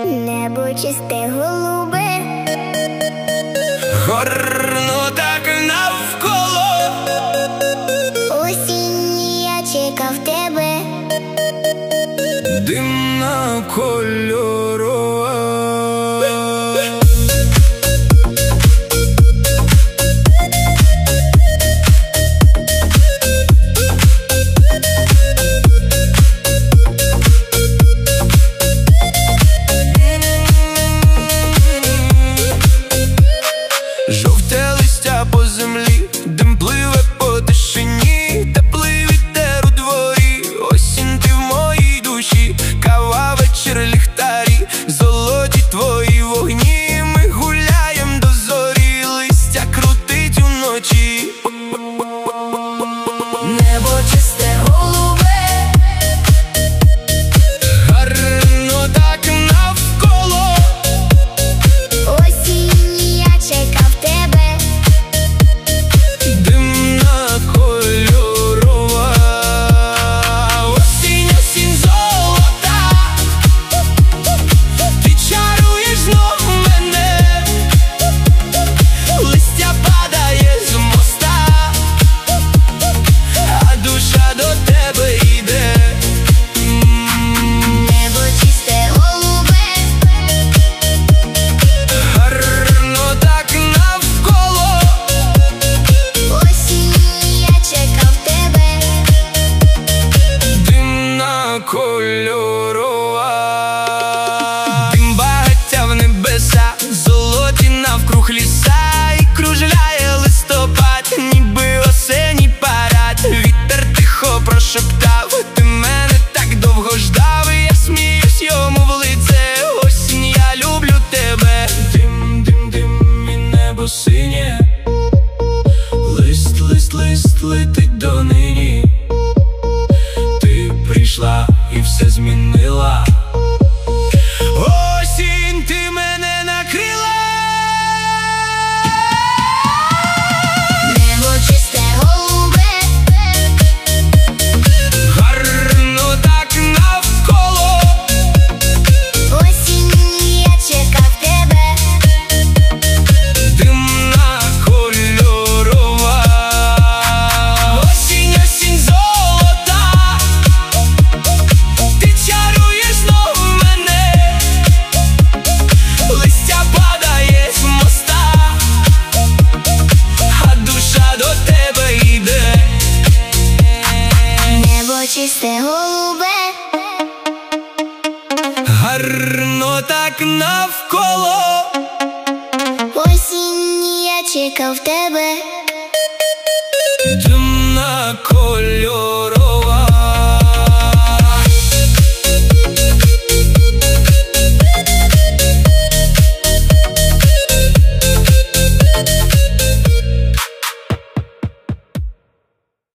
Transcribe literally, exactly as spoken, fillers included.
Небо чисте, голубе, гарно так навколо. осінь я чекав тебе, димна кольорова. Жовте листя по землі, дим пливе по тишині, теплий вітер у дворі, осінь ти в моїй душі, кава, вечір, ліхтарі, золоті твої вогні, ми гуляєм до зорі, листя крутить уночі. небо чисте, голубе, Гарно так навколо. осінь я чекав тебе, Димна кольорова. Осінь, осінь золота, ти чаруєш знов мене, листя падає з моста, а душа до тебе йде. небо чисте, голубе, Гарно так навколо. осінь я чекав тебе, Димна кольорова. Дим багаття в небеса, золоті навкруг ліса, і кружляє листопад, ніби осенній парад. Вітер тихо прошептав, ти мене так довго ждав, і я сміюсь йому в лице, осінь, я люблю тебе. Дим, дим, дим, і небо синє, лист, лист, лист летить донині. Ти прийшла і все змінила. Осінь, ти мене накрила. небо чисте, голубе, Гарно так навколо. осінь я чекав тебе, Димна кольорова. Осінь, осінь золота, ти чаруєш знов мене, листя падає з моста, а душа до тебе йде. небо чисте, голубе, Гарно так навколо. осінь я чекав тебе. Димна кольорова.